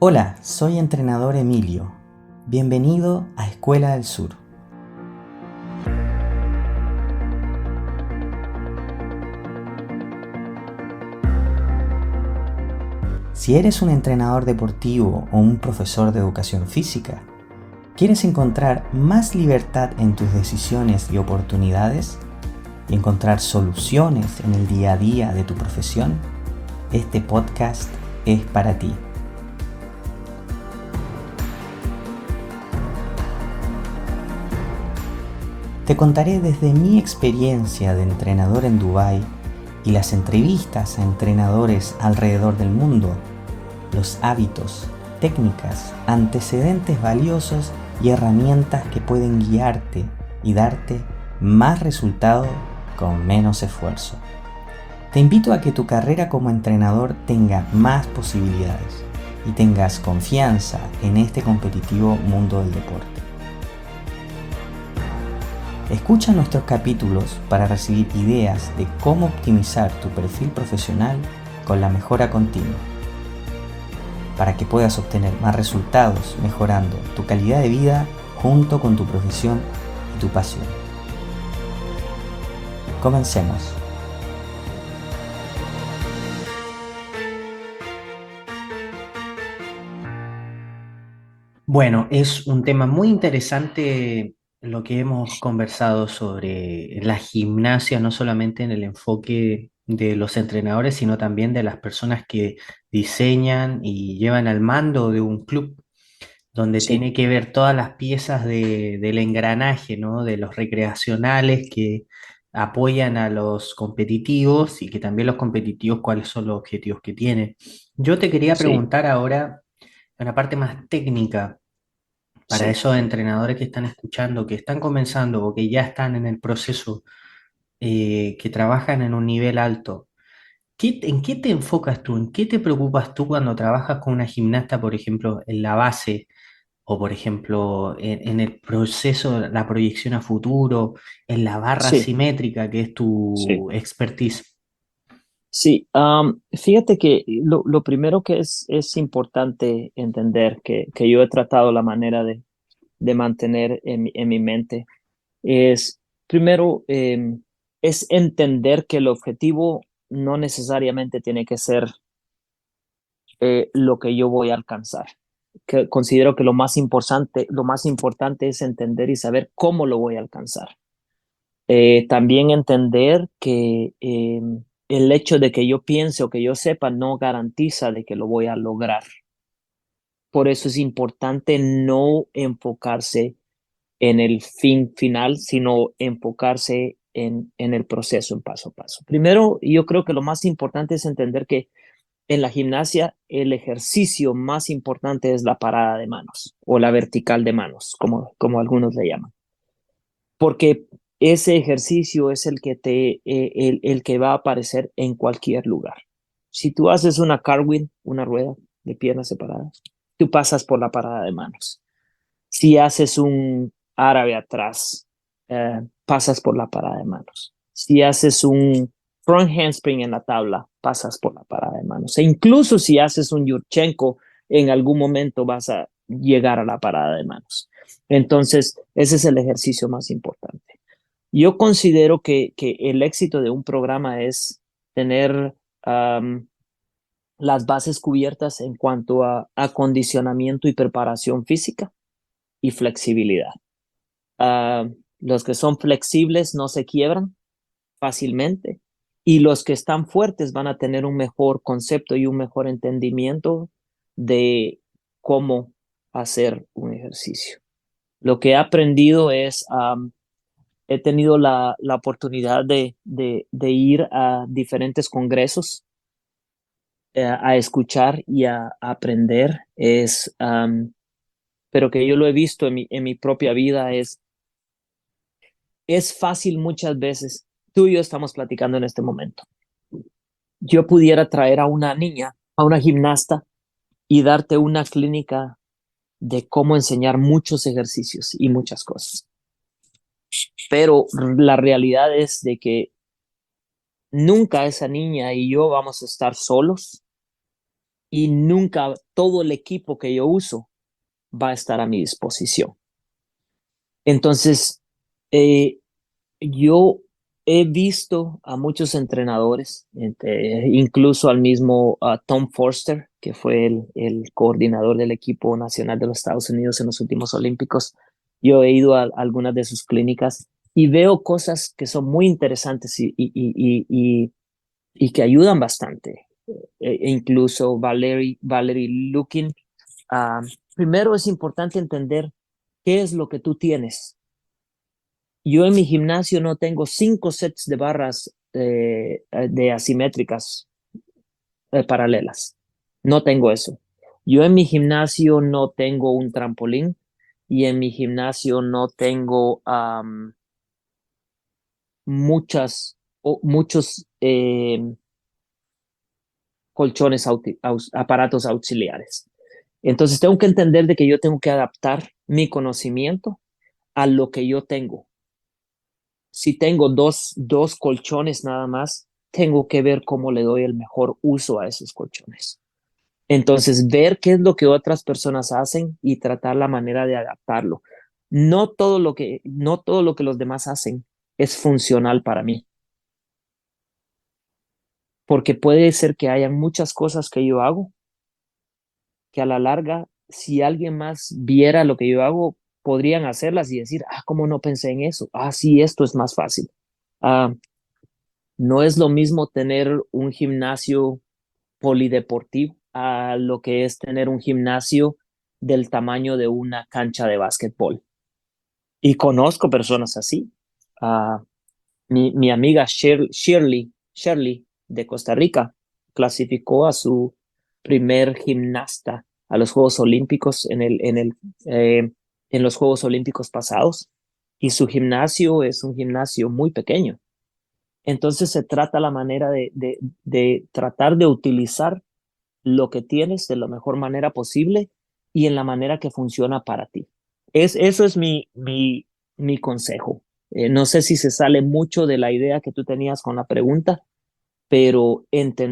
Hola, soy entrenador Emilio. Bienvenido a Escuela del Sur. Si eres un entrenador deportivo o un profesor de educación física, ¿quieres encontrar más libertad en tus decisiones y oportunidades? ¿Y encontrar soluciones en el día a día de tu profesión? Este podcast es para ti. Te contaré desde mi experiencia de entrenador en Dubái y las entrevistas a entrenadores alrededor del mundo, los hábitos, técnicas, antecedentes valiosos y herramientas que pueden guiarte y darte más resultado con menos esfuerzo. Te invito a que tu carrera como entrenador tenga más posibilidades y tengas confianza en este competitivo mundo del deporte. Escucha nuestros capítulos para recibir ideas de cómo optimizar tu perfil profesional con la mejora continua, para que puedas obtener más resultados mejorando tu calidad de vida junto con tu profesión y tu pasión. Comencemos. Bueno, es un tema muy interesante lo que hemos conversado sobre la gimnasia, no solamente en el enfoque de los entrenadores, sino también de las personas que diseñan y llevan al mando de un club, donde Sí, tiene que ver todas las piezas del engranaje, ¿no? De los recreacionales que apoyan a los competitivos y que también los competitivos cuáles son los objetivos que tienen. Yo te quería sí, preguntar ahora una parte más técnica para sí. esos entrenadores que están escuchando, que están comenzando o que ya están en el proceso, que trabajan en un nivel alto. ¿En qué te enfocas tú? ¿En qué te preocupas tú cuando trabajas con una gimnasta, por ejemplo, en la base o, por ejemplo, en el proceso, la proyección a futuro, en la barra Sí, simétrica, que es sí, tu expertise? sí. Fíjate que lo primero que es importante entender que yo he tratado la manera de mantener en mi mente es, primero, es entender que el objetivo no necesariamente tiene que ser lo que yo voy a alcanzar. Que considero que lo más importante es entender y saber cómo lo voy a alcanzar. También entender que el hecho de que yo piense o que yo sepa no garantiza de que lo voy a lograr. Por eso es importante no enfocarse en el fin final, sino enfocarse en el proceso, en paso a paso. Primero, yo creo que lo más importante es entender que en la gimnasia el ejercicio más importante es la parada de manos o la vertical de manos, como algunos le llaman, porque ese ejercicio es el que va a aparecer en cualquier lugar. Si tú haces una cartwheel, una rueda de piernas separadas, tú pasas por la parada de manos. Si haces un árabe atrás, pasas por la parada de manos. Si haces un front handspring en la tabla, pasas por la parada de manos. E incluso si haces un Yurchenko, en algún momento vas a llegar a la parada de manos. Entonces, ese es el ejercicio más importante. Yo considero que el éxito de un programa es tener um, las bases cubiertas en cuanto a acondicionamiento y preparación física y flexibilidad. Los que son flexibles no se quiebran fácilmente y los que están fuertes van a tener un mejor concepto y un mejor entendimiento de cómo hacer un ejercicio. Lo que he aprendido es, he tenido la oportunidad de ir a diferentes congresos, a escuchar y a aprender, pero que yo lo he visto en mi propia vida, es fácil muchas veces. Tú y yo estamos platicando en este momento. Yo pudiera traer a una niña, a una gimnasta, y darte una clínica de cómo enseñar muchos ejercicios y muchas cosas. Pero la realidad es de que nunca esa niña y yo vamos a estar solos y nunca todo el equipo que yo uso va a estar a mi disposición. Entonces, eh, yo he visto a muchos entrenadores, incluso al mismo Tom Forster, que fue el coordinador del equipo nacional de los Estados Unidos en los últimos Olímpicos. Yo he ido a algunas de sus clínicas y veo cosas que son muy interesantes y que ayudan bastante. Incluso Valerie Lukin. Primero es importante entender qué es lo que tú tienes. Yo en mi gimnasio no tengo 5 sets de barras de asimétricas paralelas. No tengo eso. Yo en mi gimnasio no tengo un trampolín y en mi gimnasio no tengo muchos colchones, aparatos auxiliares. Entonces tengo que entender de que yo tengo que adaptar mi conocimiento a lo que yo tengo. Si tengo dos colchones nada más, tengo que ver cómo le doy el mejor uso a esos colchones. Entonces, ver qué es lo que otras personas hacen y tratar la manera de adaptarlo. No todo lo que los demás hacen es funcional para mí, porque puede ser que hayan muchas cosas que yo hago que a la larga, si alguien más viera lo que yo hago, podrían hacerlas y decir, ¿cómo no pensé en eso? Sí, esto es más fácil. Ah, no es lo mismo tener un gimnasio polideportivo a lo que es tener un gimnasio del tamaño de una cancha de básquetbol. Y conozco personas así. Ah, mi amiga Shirley de Costa Rica clasificó a su primer gimnasta a los Juegos Olímpicos en los Juegos Olímpicos pasados. Y su gimnasio es un gimnasio muy pequeño. Entonces se trata la manera de tratar de utilizar lo que tienes de la mejor manera posible y en la manera que funciona para ti. Eso es mi consejo. No sé si se sale mucho de la idea que tú tenías con la pregunta, pero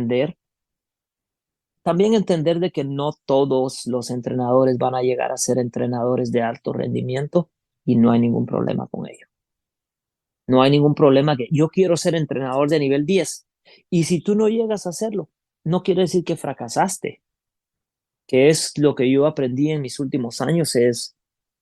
también entender de que no todos los entrenadores van a llegar a ser entrenadores de alto rendimiento y no hay ningún problema con ello. No hay ningún problema que yo quiero ser entrenador de nivel 10 y si tú no llegas a hacerlo, no quiere decir que fracasaste, que es lo que yo aprendí en mis últimos años, es,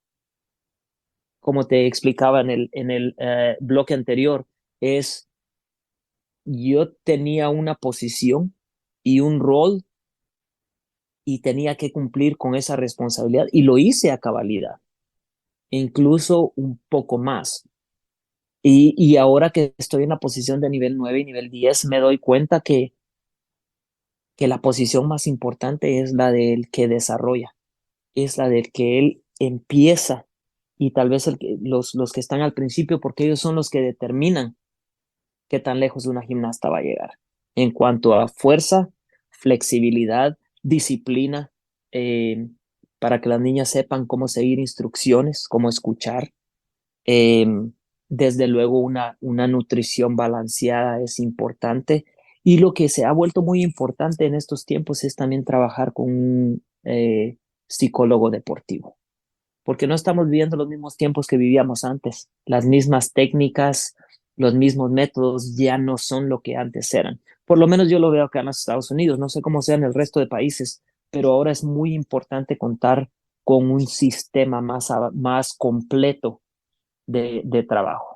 como te explicaba en el bloque anterior, es yo tenía una posición y un rol y tenía que cumplir con esa responsabilidad y lo hice a cabalidad, incluso un poco más. Y ahora que estoy en la posición de nivel 9 y nivel 10 me doy cuenta que la posición más importante es la del que desarrolla, es la del que él empieza y tal vez los que están al principio, porque ellos son los que determinan qué tan lejos una gimnasta va a llegar en cuanto a fuerza, flexibilidad, disciplina, eh, para que las niñas sepan cómo seguir instrucciones, cómo escuchar. Eh, Desde luego una nutrición balanceada es importante y lo que se ha vuelto muy importante en estos tiempos es también trabajar con un psicólogo deportivo, porque no estamos viviendo los mismos tiempos que vivíamos antes. Las mismas técnicas, los mismos métodos ya no son lo que antes eran. Por lo menos yo lo veo acá en los Estados Unidos, no sé cómo sea en el resto de países, pero ahora es muy importante contar con un sistema más completo de trabajo.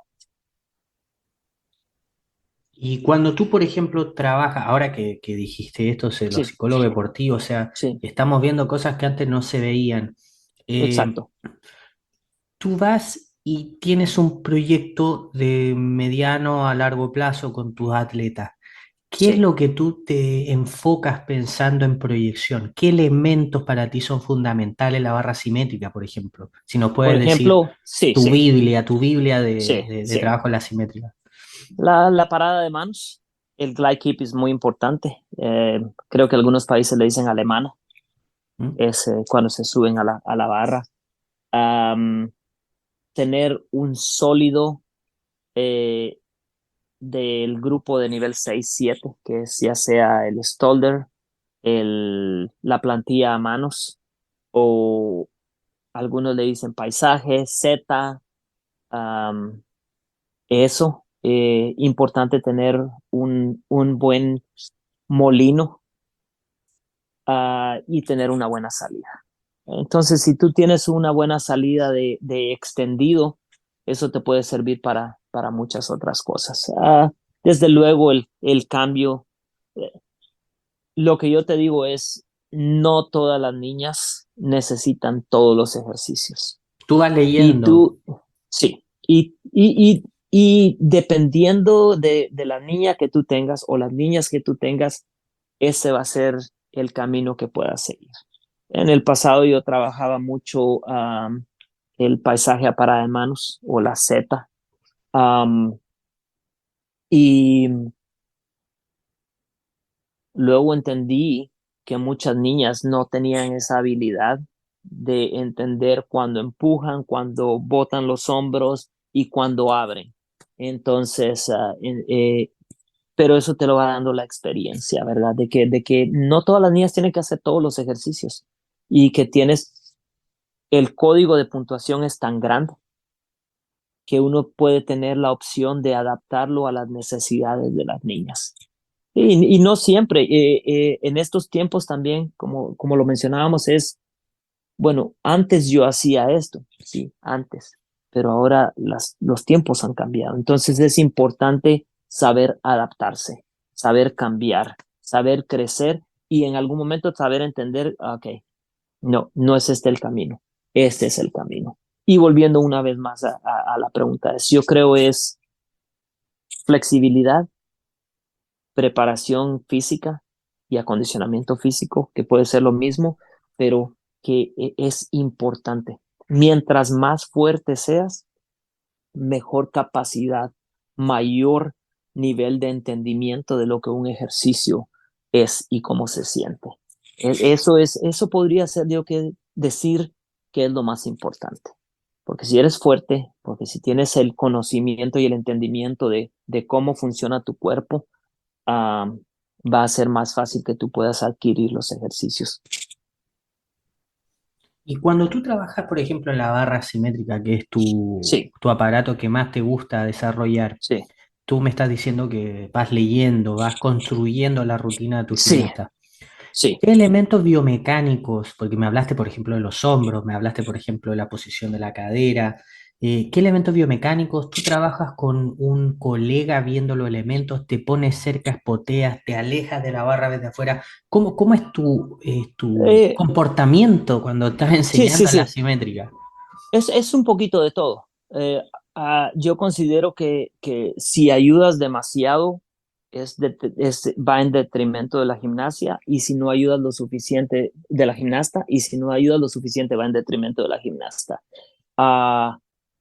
Y cuando tú, por ejemplo, trabajas, ahora que dijiste esto, los Sí, psicólogos deportivos, o sea, sí, estamos viendo cosas que antes no se veían. Eh, exacto. Tú vas y tienes un proyecto de mediano a largo plazo con tus atletas. ¿Qué es Sí. lo que tú te enfocas pensando en proyección? ¿Qué elementos para ti son fundamentales en la barra simétrica, por ejemplo? Si nos Por puedes decir ejemplo, sí, tu sí, Biblia, tu Biblia de, sí, de sí. trabajo en la simétrica. La parada de manos, el glide keep es muy importante. Creo que algunos países le dicen alemana, ¿Mm? es cuando se suben a la barra. Um, Tener un sólido eh, del grupo de nivel 6 7 que es ya sea el Stolder, la plantilla a manos, o algunos le dicen paisaje, Z, am, eso. Importante tener un buen molino, y tener una buena salida. Entonces, si tú tienes una buena salida de extendido, eso te puede servir para muchas otras cosas. Desde luego, el cambio, eh, lo que yo te digo es, no todas las niñas necesitan todos los ejercicios. Tú vas Y leyendo. tú, sí, y dependiendo de la niña que tú tengas o las niñas que tú tengas, ese va a ser el camino que puedas seguir. En el pasado yo trabajaba mucho el paisaje a parada de manos o la Z. um, y luego entendí que muchas niñas no tenían esa habilidad de entender cuando empujan, cuando botan los hombros y cuando abren. Entonces, pero eso te lo va dando la experiencia, ¿verdad? De que no todas las niñas tienen que hacer todos los ejercicios y que tienes el código de puntuación es tan grande que uno puede tener la opción de adaptarlo a las necesidades de las niñas. Y no siempre, en estos tiempos también, como lo mencionábamos, bueno, antes yo hacía esto, sí, antes, pero ahora los tiempos han cambiado. Entonces es importante saber adaptarse, saber cambiar, saber crecer y en algún momento saber entender, ok, no, no es este el camino, este es el camino. Y volviendo una vez más a la pregunta, yo creo es flexibilidad, preparación física y acondicionamiento físico, que puede ser lo mismo, pero que es importante. Mientras más fuerte seas, mejor capacidad, mayor nivel de entendimiento de lo que un ejercicio es y cómo se siente. Eso podría ser yo que decir que es lo más importante. Porque si eres fuerte, porque si tienes el conocimiento y el entendimiento de cómo funciona tu cuerpo, um, va a ser más fácil que tú puedas adquirir los ejercicios. Y cuando tú trabajas, por ejemplo, en la barra simétrica, que es Sí, tu aparato que más te gusta desarrollar, sí, tú me estás diciendo que vas leyendo, vas construyendo la rutina de tu sí, gimnasta. sí. ¿Qué elementos biomecánicos? Porque me hablaste, por ejemplo, de los hombros, me hablaste, por ejemplo, de la posición de la cadera. ¿Qué elementos biomecánicos? ¿Tú trabajas con un colega viendo los elementos? ¿Te pones cerca, espoteas, te alejas de la barra desde afuera? ¿Cómo es tu Eh, comportamiento cuando estás sí, sí, enseñando en la sí. simétrica? Es un poquito de todo. Yo considero que si ayudas demasiado, va en detrimento de la gimnasia, y si no ayudas lo suficiente de la gimnasta, y si no ayudas lo suficiente, va en detrimento de la gimnasta. Ah,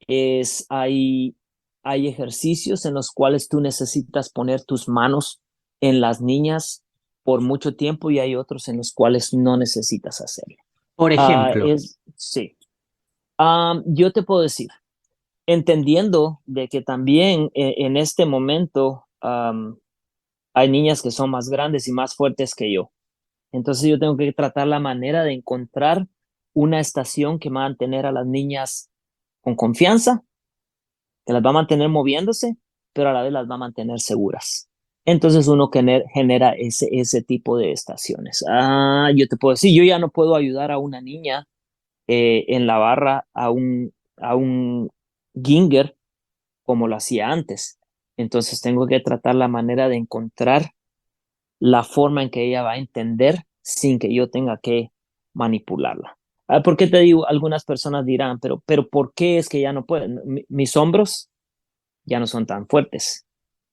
hay ejercicios en los cuales tú necesitas poner tus manos en las niñas por mucho tiempo, y hay otros en los cuales no necesitas hacerlo. Por ejemplo, Sí. Yo te puedo decir, entendiendo de que también en este momento hay niñas que son más grandes y más fuertes que yo. Entonces yo tengo que tratar la manera de encontrar una estación que va a mantener a las niñas con confianza, que las va a mantener moviéndose, pero a la vez las va a mantener seguras. Entonces uno genera ese tipo de estaciones. Yo te puedo decir, yo ya no puedo ayudar a una niña en la barra a un ginger como lo hacía antes. Entonces tengo que tratar la manera de encontrar la forma en que ella va a entender sin que yo tenga que manipularla. ¿Por qué te digo? Algunas personas dirán, pero ¿por qué es que ya no pueden? Mis hombros ya no son tan fuertes.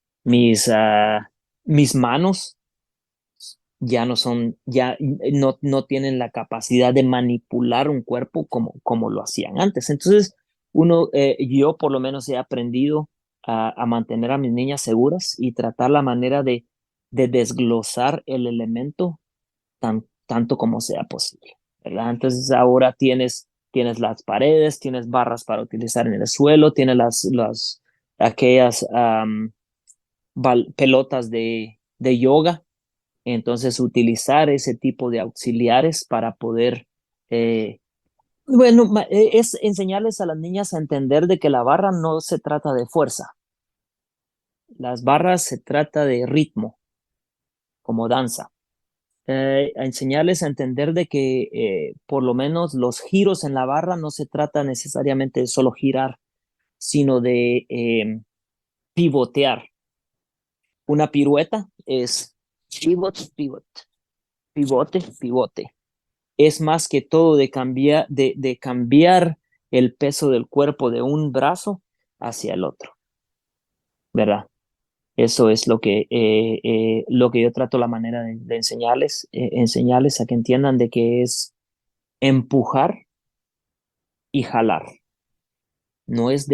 Mis manos ya no son, ya no tienen la capacidad de manipular un cuerpo como lo hacían antes. Entonces, yo por lo menos he aprendido a mantener a mis niñas seguras y tratar la manera de desglosar el elemento tanto como sea posible, ¿verdad? Entonces ahora tienes las paredes, tienes barras para utilizar en el suelo, tienes aquellas pelotas de yoga Entonces, utilizar ese tipo de auxiliares para poder, bueno, es enseñarles a las niñas a entender de que la barra no se trata de fuerza. Las barras se trata de ritmo, como danza. A enseñarles a entender de que por lo menos los giros en la barra no se trata necesariamente de solo girar, sino de pivotear. Una pirueta es pivot, pivot, pivote, pivote. Es más que todo de cambiar el peso del cuerpo de un brazo hacia el otro, ¿verdad? Eso es lo que yo trato la manera de enseñarles a que entiendan de que es empujar y jalar. No es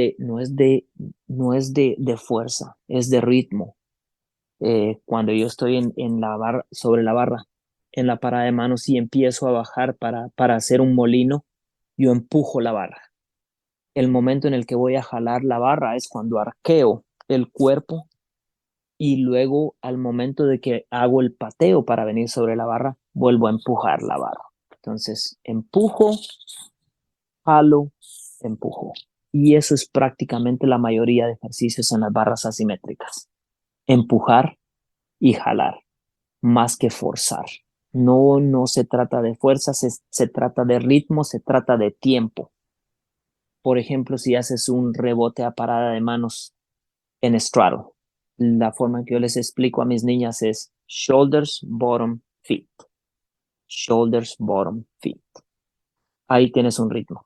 de fuerza, es de ritmo. Cuando yo estoy en la barra, sobre la barra, en la parada de manos y empiezo a bajar para hacer un molino, yo empujo la barra. El momento en el que voy a jalar la barra es cuando arqueo el cuerpo y luego al momento de que hago el pateo para venir sobre la barra, vuelvo a empujar la barra. Entonces, empujo, jalo, empujo. Y eso es prácticamente la mayoría de ejercicios en las barras asimétricas. Empujar y jalar, más que forzar. No, no se trata de fuerza, se trata de ritmo, se trata de tiempo. Por ejemplo, si haces un rebote a parada de manos en straddle, la forma en que yo les explico a mis niñas es shoulders, bottom, feet. Shoulders, bottom, feet. Ahí tienes un ritmo.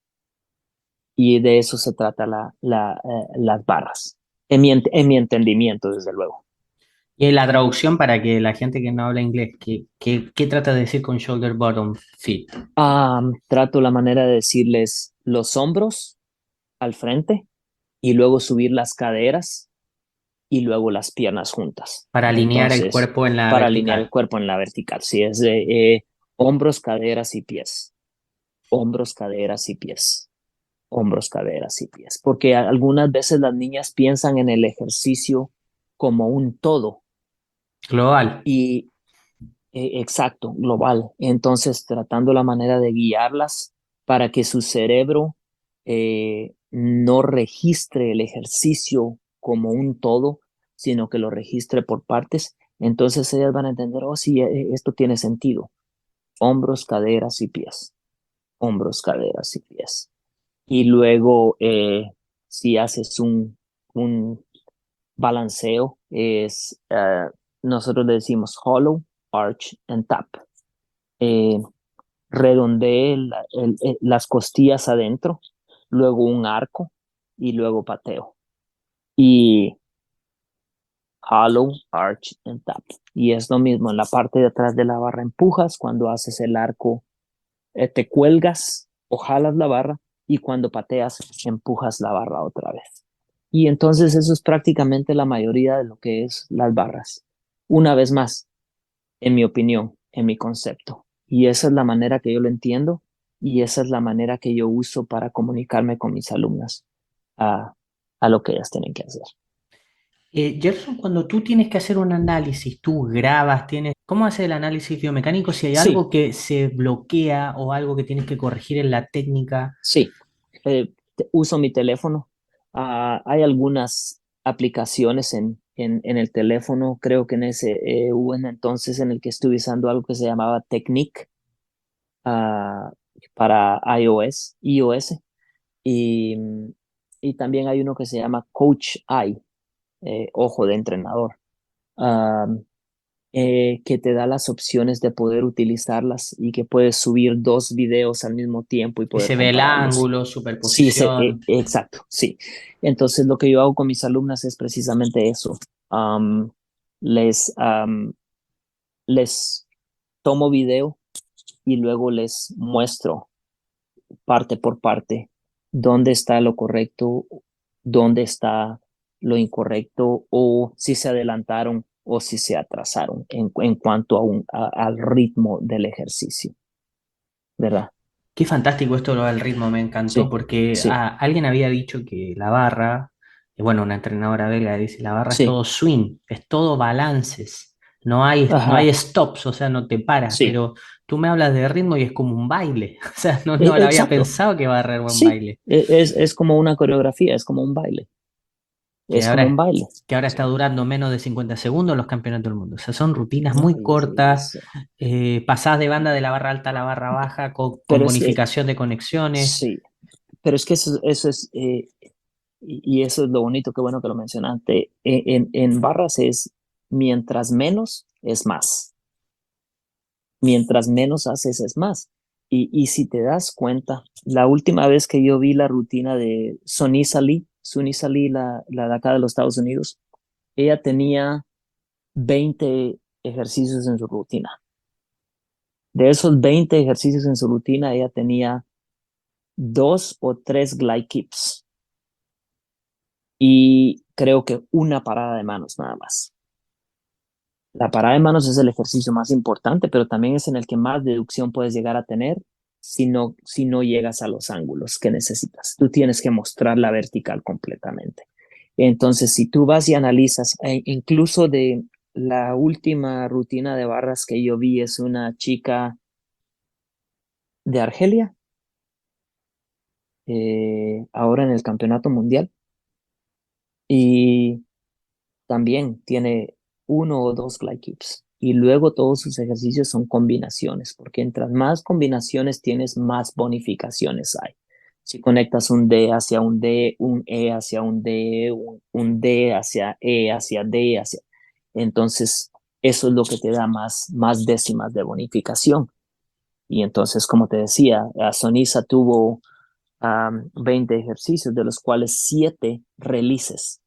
Y de eso se trata las barras, en mi entendimiento, desde luego. Y la traducción para que la gente que no habla inglés, ¿qué trata de decir con shoulder bottom fit? Trato la manera de decirles los hombros al frente y luego subir las caderas y luego las piernas juntas. Para alinear el Entonces, cuerpo en la para alinear vertical. el cuerpo en la vertical, si es de hombros, caderas y pies. Hombros, caderas y pies. Hombros, caderas y pies. Porque algunas veces las niñas piensan en el ejercicio como un todo Global. y exacto, global. Entonces, tratando la manera de guiarlas para que su cerebro no registre el ejercicio como un todo, sino que lo registre por partes. Entonces ellas van a entender, oh, sí, esto tiene sentido. Hombros, caderas y pies. Hombros, caderas y pies. Y luego, si haces un balanceo, nosotros le decimos hollow, arch and tap. Eh, Redondeé las costillas adentro, luego un arco y luego pateo. Y hollow, arch and tap. Y es lo mismo, en la parte de atrás de la barra empujas, cuando haces el arco te cuelgas o jalas la barra y cuando pateas empujas la barra otra vez. Y entonces eso es prácticamente la mayoría de lo que es las barras. Una vez más, en mi opinión, en mi concepto. Y esa es la manera que yo lo entiendo y esa es la manera que yo uso para comunicarme con mis alumnas a lo que ellas tienen que hacer. Gerson, cuando tú tienes que hacer un análisis, tú grabas, ¿cómo haces el análisis biomecánico si hay Sí, algo que se bloquea o algo que tienes que corregir en la técnica? sí. Uso mi teléfono. Hay algunas aplicaciones en el teléfono. Creo que en ese hubo un entonces en el que estuve usando algo que se llamaba Technique ah, para iOS. Y, y también hay uno que se llama Coach Eye, ojo de entrenador, ah, que te da las opciones de poder utilizarlas y que puedes subir dos videos al mismo tiempo y Que poder se ve el compararlos. ángulo, Sí, superposición. exacto, sí. Entonces lo que yo hago con mis alumnas es precisamente eso. Am, les, am, les tomo video y luego les muestro parte por parte dónde está lo correcto, dónde está lo incorrecto o si se adelantaron o si se atrasaron en cuanto al ritmo del ejercicio, ¿verdad? Qué fantástico esto lo del ritmo, me encantó Sí, porque sí, alguien había dicho que la barra, bueno, una entrenadora belga dice, la barra es sí, todo swing, es todo balances. no hay Ajá, stops, o sea, no te paras, sí, pero tú me hablas de ritmo y es como un baile, o sea, no lo había exacto. pensado que va a ser un Sí, baile, es como una coreografía, es como un baile, que es como un ahora, baile. que ahora está Sí. durando menos de 50 segundos los campeonatos del mundo, o sea, son rutinas No, muy cortas, eso. pasás de banda de la barra alta a la barra baja con Pero es que, bonificación de conexiones. sí, pero es que eso es, y eso es lo bonito, qué bueno que lo mencionaste. En barras es mientras menos es más. Mientras menos haces es más. Y si te das cuenta, la última vez que yo vi la rutina de Sunisa Lee, la de acá de los Estados Unidos, ella tenía 20 ejercicios en su rutina. De esos 20 ejercicios en su rutina, ella tenía 2 o 3 glide keeps y creo que una parada de manos nada más. La parada de manos es el ejercicio más importante, pero también es en el que más deducción puedes llegar a tener si no llegas a los ángulos que necesitas. Tú tienes que mostrar la vertical completamente. Entonces, si tú vas y analizas, incluso de la última rutina de barras que yo vi, es una chica de Argelia, ahora en el campeonato mundial, y también tiene 1 o 2 glide keeps. Y luego todos sus ejercicios son combinaciones, porque entre más combinaciones tienes, más bonificaciones hay. Si conectas un D hacia un D, un E hacia un D, un D hacia E, hacia D, hacia... Entonces, eso es lo que te da más décimas de bonificación. Y entonces, como te decía, Sonisa tuvo 20 ejercicios, de los cuales 7 releases.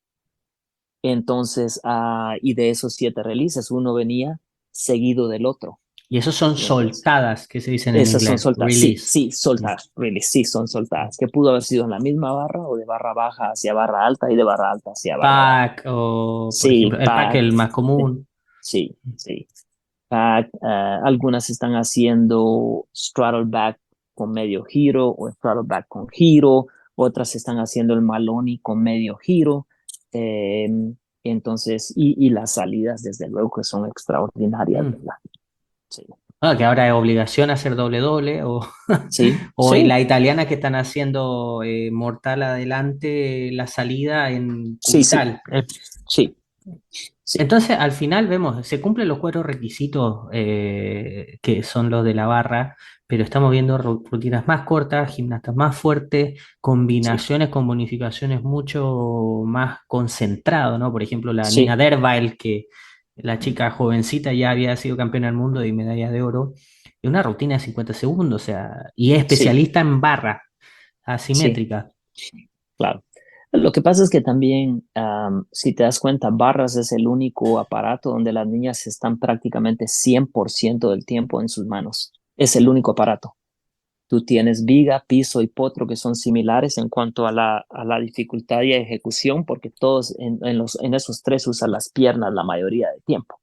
Entonces, y de esos 7 releases, uno venía seguido del otro. Y esos son Y entonces, soltadas, que se dicen en esas son inglés, soltadas. Sí, release. sí, Mm. soltadas. Really, sí, son soltadas. Que pudo haber sido en la misma barra o de barra baja hacia barra alta y de barra alta hacia barra baja. Pack o, por ejemplo, Sí, el pack, pack. el más común. Sí, sí. Pack. Algunas están haciendo straddle back con medio giro o straddle back con giro. Otras están haciendo el Maloney con medio giro. Eh, entonces, y las salidas, desde luego, que son extraordinarias, Mm. ¿verdad? Sí, Ah, que ahora es obligación hacer doble doble, o, sí, o sí, la italiana que están haciendo mortal adelante la salida en sí, sí, cubital. sí, sí, Entonces, al final vemos, se cumplen los 4 requisitos que son los de la barra, pero estamos viendo rutinas más cortas, gimnastas más fuertes, sí, combinaciones con bonificaciones mucho más concentrado, ¿no? Por ejemplo, la Nina sí, Derweil, que la chica jovencita ya había sido campeona del mundo y medalla de oro, y una rutina de 50 segundos, o sea, y es sí, especialista en barra sí, asimétrica. claro. Lo que pasa es que también, si te das cuenta, barras es el único aparato donde las niñas están prácticamente 100% del tiempo en sus manos. Es el único aparato. Tú tienes viga, piso y potro que son similares en cuanto a la dificultad y ejecución, porque todos en esos tres usan las piernas la mayoría del tiempo.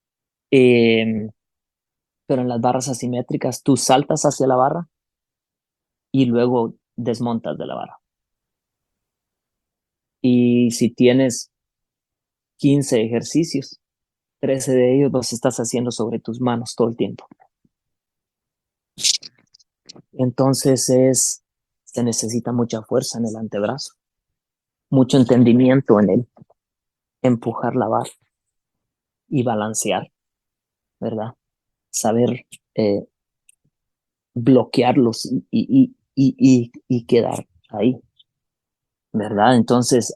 Eh, pero en las barras asimétricas tú saltas hacia la barra y luego desmontas de la barra. Y si tienes 15 ejercicios, 13 de ellos los estás haciendo sobre tus manos todo el tiempo. Entonces se necesita mucha fuerza en el antebrazo, mucho entendimiento en el empujar la barra y balancear, ¿verdad? Saber eh, bloquearlos y quedar ahí, ¿verdad? Entonces,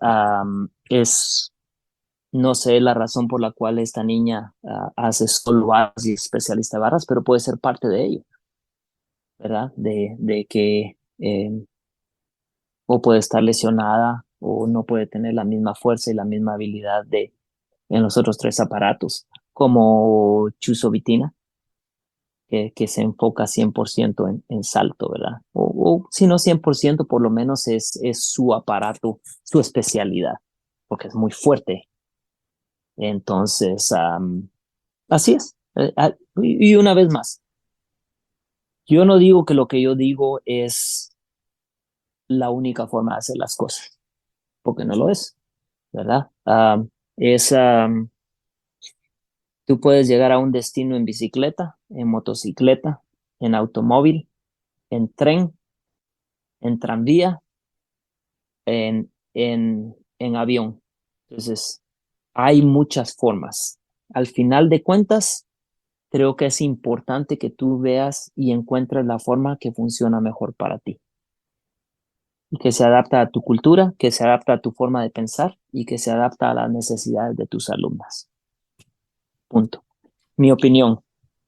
no sé la razón por la cual esta niña hace solo barras y es especialista de barras, pero puede ser parte de ello, ¿verdad? De que o puede estar lesionada o no puede tener la misma fuerza y la misma habilidad en los otros 3 aparatos, como Chusovitina, que se enfoca 100% en salto, ¿verdad? O si no 100%, por lo menos es su aparato, su especialidad, porque es muy fuerte. Entonces, así es. Y una vez más, yo no digo que lo que yo digo es la única forma de hacer las cosas, porque no lo es, ¿verdad? Es, Tú puedes llegar a un destino en bicicleta, en motocicleta, en automóvil, en tren, en tranvía, en avión. Entonces, hay muchas formas. Al final de cuentas, creo que es importante que tú veas y encuentres la forma que funciona mejor para ti y que se adapta a tu cultura, que se adapta a tu forma de pensar y que se adapta a las necesidades de tus alumnas. Punto. Mi opinión,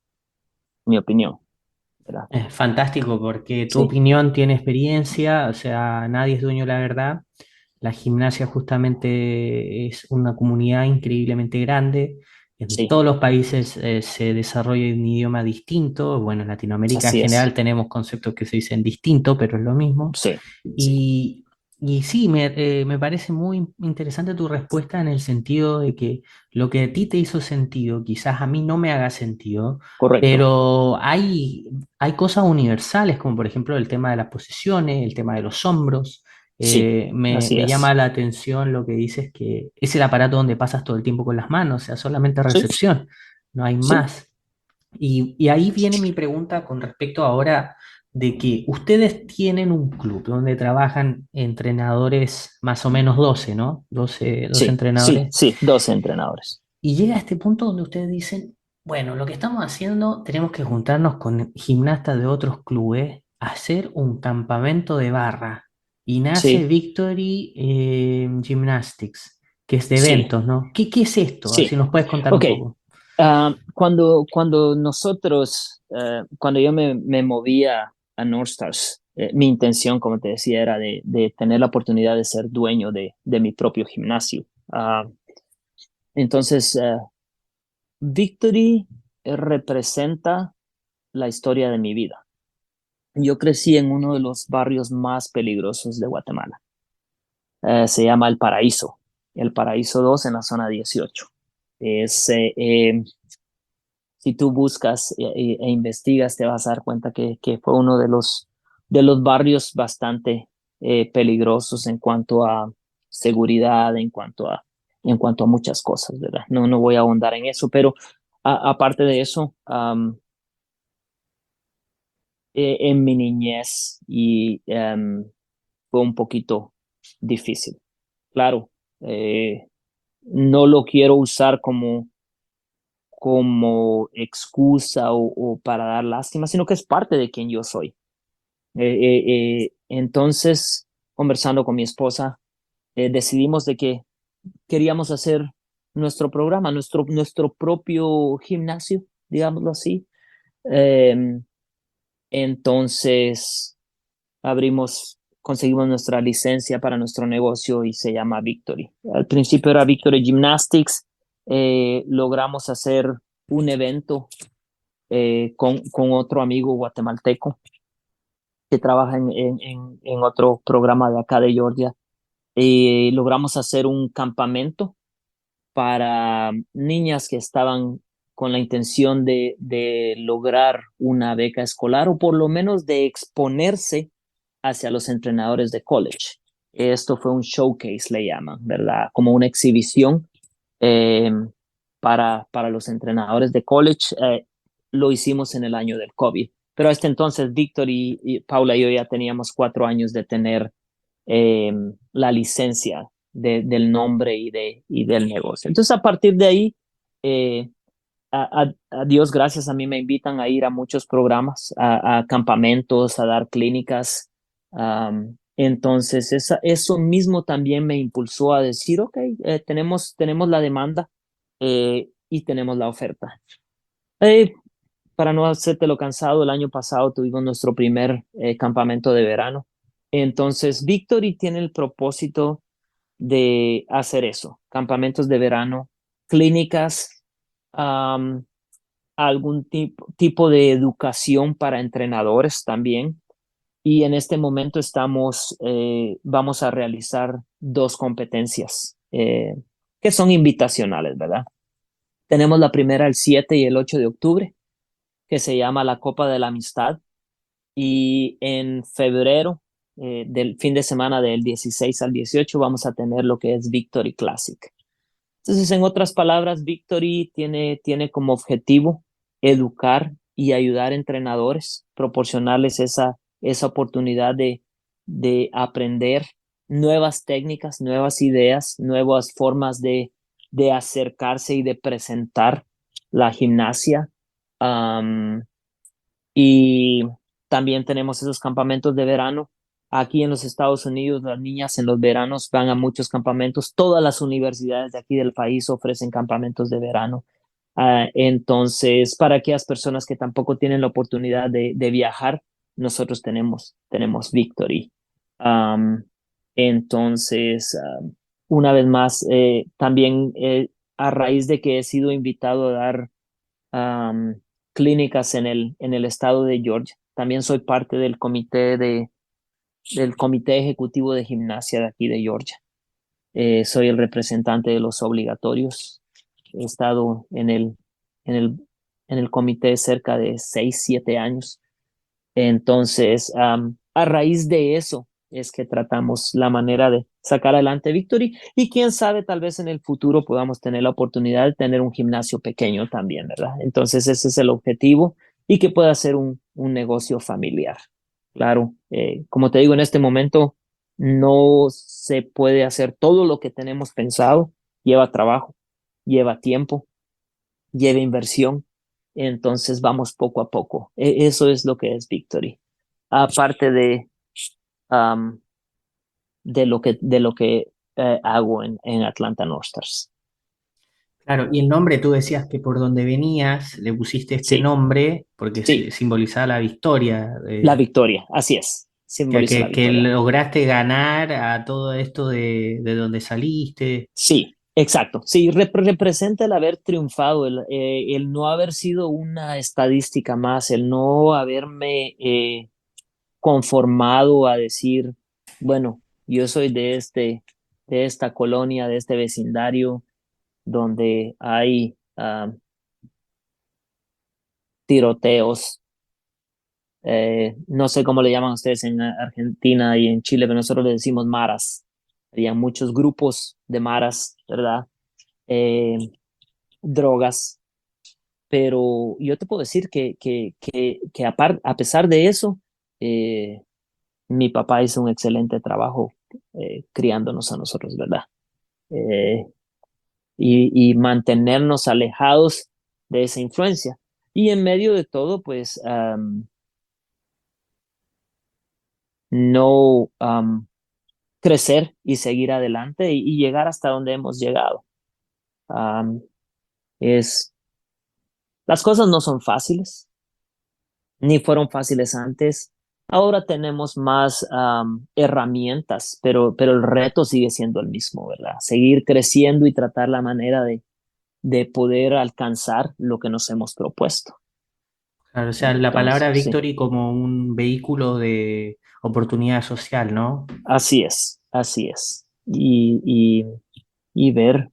mi opinión, ¿verdad? Es fantástico porque tu Sí, opinión tiene experiencia, o sea, nadie es dueño de la verdad. La gimnasia justamente es una comunidad increíblemente grande. En sí, todos los países se desarrolla un idioma distinto. Bueno, en Latinoamérica en así es. general tenemos conceptos que se dicen distinto, pero es lo mismo. Sí, sí, Y, y sí, me parece muy interesante tu respuesta en el sentido de que lo que a ti te hizo sentido, quizás a mí no me haga sentido, correcto. pero hay cosas universales, como por ejemplo el tema de las posiciones, el tema de los hombros. Sí, así Me llama es. la atención lo que dices que es el aparato donde pasas todo el tiempo con las manos, o sea, solamente Sí, recepción, no hay sí, más. Y ahí viene mi pregunta con respecto ahora de que ustedes tienen un club donde trabajan entrenadores más o menos 12, ¿no? 12 sí, sí, entrenadores. sí, 12 entrenadores. Y llega a este punto donde ustedes dicen, bueno, lo que estamos haciendo, tenemos que juntarnos con gimnastas de otros clubes, hacer un campamento de barra. Y nace Sí, Victory Gymnastics, que es de sí, eventos, ¿no? ¿Qué es esto? Si sí. nos puedes contar un Ok, poco. cuando nosotros, cuando yo me movía a North Stars, mi intención, como te decía, era de tener la oportunidad de ser dueño de mi propio gimnasio. Entonces, Victory representa la historia de mi vida. Yo crecí en uno de los barrios más peligrosos de Guatemala. Se llama El Paraíso 2 en la zona 18. Es, si tú buscas e investigas, te vas a dar cuenta que fue uno de los barrios bastante peligrosos en cuanto a seguridad, en cuanto a muchas cosas, ¿verdad? No, no voy a ahondar en eso, pero aparte de eso, en mi niñez fue un poquito difícil. Claro, no lo quiero usar como excusa o para dar lástima, sino que es parte de quien yo soy. Entonces, conversando con mi esposa, decidimos de que queríamos hacer nuestro programa, nuestro propio gimnasio, digámoslo así. Eh, entonces, conseguimos nuestra licencia para nuestro negocio y se llama Victory. Al principio era Victory Gymnastics. Logramos hacer un evento con otro amigo guatemalteco que trabaja en otro programa de acá de Georgia. Logramos hacer un campamento para niñas que estaban con la intención de lograr una beca escolar o por lo menos de exponerse hacia los entrenadores de college. Esto fue un showcase, le llaman, ¿verdad? Como una exhibición eh, para los entrenadores de college. Lo hicimos en el año del COVID. Pero hasta entonces, Víctor y Paula y yo ya teníamos 4 años de tener eh, la licencia del nombre y del negocio. Entonces, a partir de ahí, eh, a Dios gracias, a mí me invitan a ir a muchos programas, a campamentos, a dar clínicas. Entonces, eso mismo también me impulsó a decir, ok, tenemos la demanda y tenemos la oferta. Eh, para no hacértelo cansado, el año pasado tuvimos nuestro primer campamento de verano. Entonces, Victory tiene el propósito de hacer eso, campamentos de verano, clínicas, um, algún tipo de educación para entrenadores también. Y en este momento vamos a realizar 2 competencias que son invitacionales, ¿verdad? Tenemos la primera el 7 y el 8 de octubre, que se llama la Copa de la Amistad. Y en febrero, del fin de semana del 16 al 18, vamos a tener lo que es Victory Classic. Entonces, en otras palabras, Victory tiene como objetivo educar y ayudar a entrenadores, proporcionarles esa oportunidad de aprender nuevas técnicas, nuevas ideas, nuevas formas de acercarse y de presentar la gimnasia. Um, y también tenemos esos campamentos de verano. Aquí en los Estados Unidos, las niñas en los veranos van a muchos campamentos. Todas las universidades de aquí del país ofrecen campamentos de verano. Entonces, para aquellas personas que tampoco tienen la oportunidad de viajar, nosotros tenemos Victory. Um, entonces, una vez más, también a raíz de que he sido invitado a dar clínicas en el estado de Georgia. También soy parte del comité ejecutivo de gimnasia de aquí de Georgia. Soy el representante de los obligatorios. He estado en el, en el comité cerca de 6, 7 años. Entonces, a raíz de eso es que tratamos la manera de sacar adelante Victory y quién sabe, tal vez en el futuro podamos tener la oportunidad de tener un gimnasio pequeño también, ¿verdad? Entonces, ese es el objetivo y que pueda ser un negocio familiar. Claro, como te digo, en este momento no se puede hacer todo lo que tenemos pensado, lleva trabajo, lleva tiempo, lleva inversión. Entonces vamos poco a poco. Eso es lo que es Victory. Aparte um, de lo que hago en Atlanta North Stars. Claro, y el nombre, tú decías que por donde venías le pusiste este Sí, nombre porque sí, simbolizaba la victoria, la victoria, así es. que, Simboliza la que, que victoria. lograste ganar a todo esto de donde saliste. Sí, exacto. Sí, representa el haber triunfado, el no haber sido una estadística más, el no haberme conformado a decir, bueno, yo soy de esta colonia, de este vecindario donde hay tiroteos. No sé cómo le llaman ustedes en Argentina y en Chile, pero nosotros le decimos maras. Había muchos grupos de maras, ¿verdad? Eh, drogas, pero yo te puedo decir que a pesar de eso, eh, mi papá hizo un excelente trabajo criándonos a nosotros, ¿verdad? Eh, y mantenernos alejados de esa influencia. Y en medio de todo, pues no crecer y seguir adelante y llegar hasta donde hemos llegado. Um, es, las cosas no son fáciles, ni fueron fáciles antes. Ahora tenemos más herramientas, pero el reto sigue siendo el mismo, ¿verdad? Seguir creciendo y tratar la manera de poder alcanzar lo que nos hemos propuesto. Claro, o sea, la palabra Entonces, sí, victory como un vehículo de oportunidad social, ¿no? así es, así es. Y ver,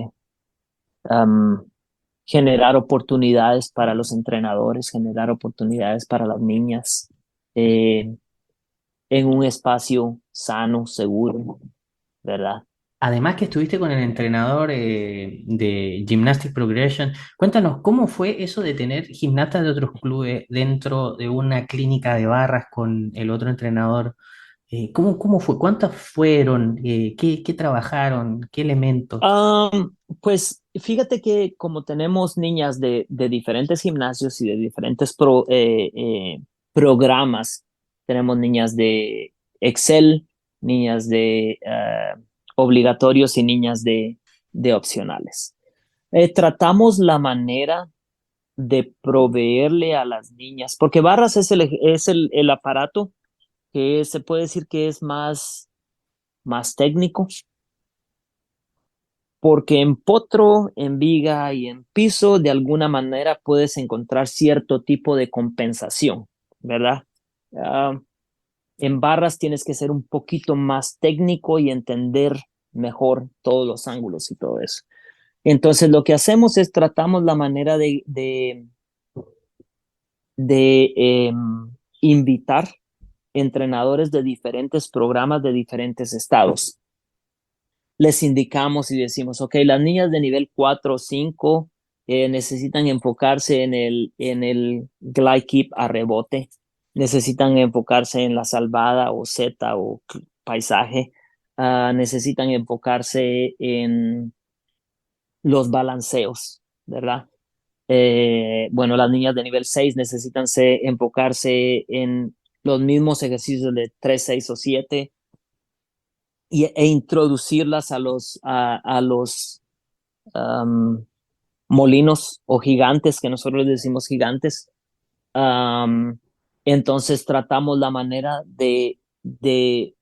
um, generar oportunidades para los entrenadores, generar oportunidades para las niñas eh, en un espacio sano, seguro, ¿verdad? Además que estuviste con el entrenador de Gymnastic Progression, cuéntanos cómo fue eso de tener gimnastas de otros clubes dentro de una clínica de barras con el otro entrenador. ¿Cómo fue? ¿Cuántas fueron? ¿Qué trabajaron? ¿Qué elementos? Pues fíjate que como tenemos niñas de diferentes gimnasios y de diferentes programas, tenemos niñas de Excel, niñas de obligatorios y niñas de opcionales. Tratamos la manera de proveerle a las niñas, porque barras es el aparato que se puede decir que es más técnico, porque en potro, en viga y en piso, de alguna manera puedes encontrar cierto tipo de compensación, ¿verdad? Uh, en barras tienes que ser un poquito más técnico y entender mejor todos los ángulos y todo eso. Entonces, lo que hacemos es tratamos la manera de invitar entrenadores de diferentes programas de diferentes estados les indicamos y decimos, ok, las niñas de nivel 4 o 5 necesitan enfocarse en el glide keep a rebote, necesitan enfocarse en la salvada o zeta o paisaje, necesitan enfocarse en los balanceos, ¿verdad? Bueno, las niñas de nivel 6 necesitan enfocarse en los mismos ejercicios de 3, 6 o 7 e introducirlas a los um, molinos o gigantes, que nosotros les decimos gigantes. Um, entonces tratamos la manera de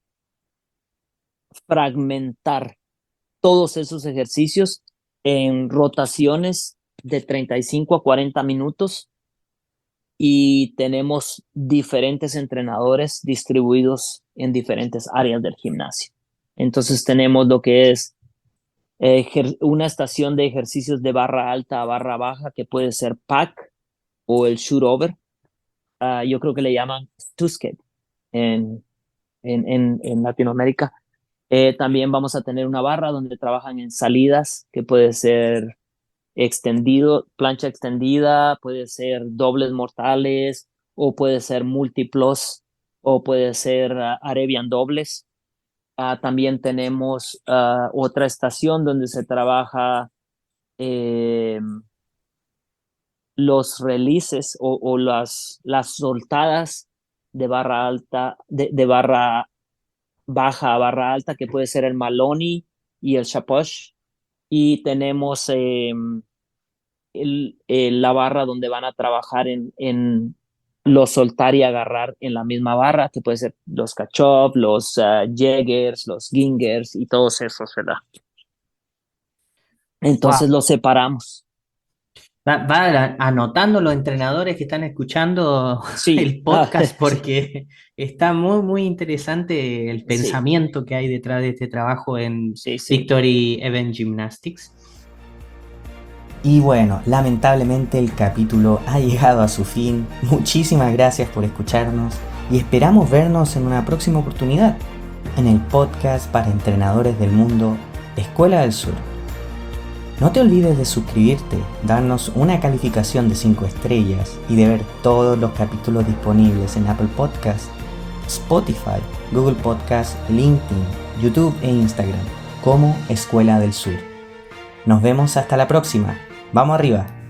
fragmentar todos esos ejercicios en rotaciones de 35 a 40 minutos y tenemos diferentes entrenadores distribuidos en diferentes áreas del gimnasio. Entonces tenemos lo que es una estación de ejercicios de barra alta a barra baja, que puede ser pack o el shoot over. Yo creo que le llaman Tusket en Latinoamérica. También vamos a tener una barra donde trabajan en salidas, que puede ser extendido, plancha extendida, puede ser dobles mortales, o puede ser múltiplos, o puede ser Arabian dobles. También tenemos otra estación donde se trabaja eh, los releases o las soltadas de barra alta, de barra baja a barra alta, que puede ser el Maloney y el Shaposh. Y tenemos la barra donde van a trabajar en los soltar y agarrar en la misma barra, que puede ser los Kachov, los Jaegers, los Gingers y todos esos, ¿verdad? Wow. Entonces los separamos. Va anotando los entrenadores que están escuchando Sí, el podcast sí, porque está muy, muy interesante el sí, pensamiento que hay detrás de este trabajo en sí, sí. Victory Event Gymnastics. Y bueno, lamentablemente el capítulo ha llegado a su fin. Muchísimas gracias por escucharnos y esperamos vernos en una próxima oportunidad en el podcast para entrenadores del mundo, Escuela del Sur. No te olvides de suscribirte, darnos una calificación de 5 estrellas y de ver todos los capítulos disponibles en Apple Podcast, Spotify, Google Podcast, LinkedIn, YouTube e Instagram como Escuela del Sur. Nos vemos hasta la próxima. ¡Vamos arriba!